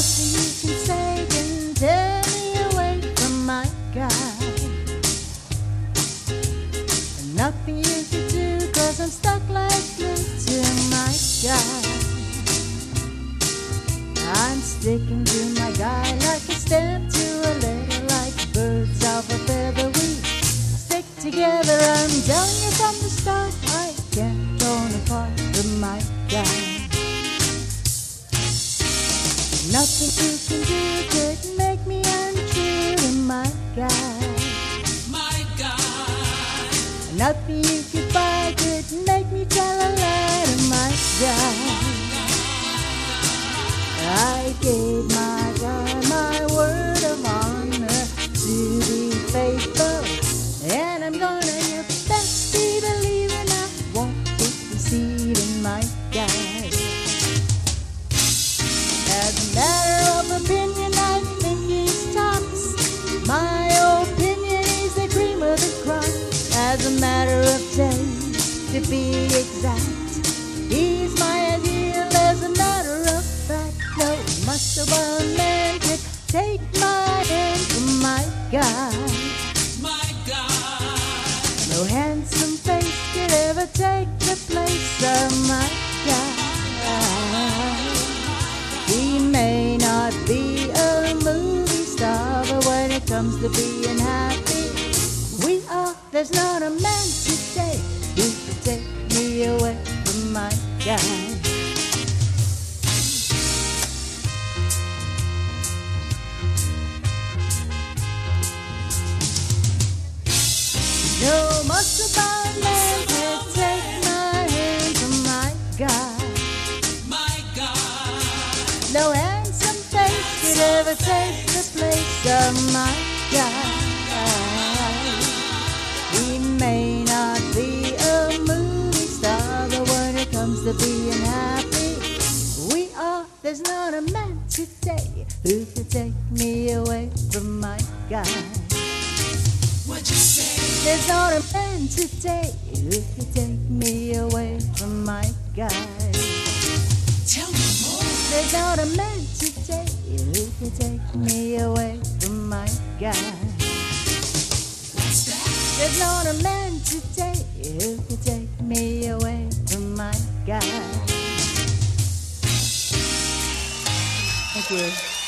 Nothing you can say can tear me away from my guy. And nothing you can do, 'cause I'm stuck like glue to my guy. I'm sticking to my guy like a stem to a letter, like birds of a feather. We stick together. I'm telling you from the start, I can't go apart from my guy. Nothing you can do could make me untrue to my guy. My God. Nothing you could buy could make me tell a lie to my guy. I gave my guy my word of honor to be faithful, and I'm gonna, you best be believing I won't get deceit in my guy. As a matter of opinion, I think he's tops. My opinion is the cream of the crop. As a matter of taste, to be exact, he's my ideal. As a matter of fact, no muscle-bound man could take my hand from my guy. My God. No handsome face could ever take the place of my guy. He may not be a movie star, but when it comes to being happy, we are. There's not a man today who can take me away from my guy. No muscle-bound man can take my hand from my guy. My God. No handsome face could ever take the place of my guy. He may not be a movie star, but when it comes to being happy, we are. There's not a man today who could take me away from my guy. What'd you say? There's not a man today who could take me away from my guy. Tell me more. There's not a man today who can take me away from my guy. What's that? There's not a man today who can take me away from my guy. Thank you.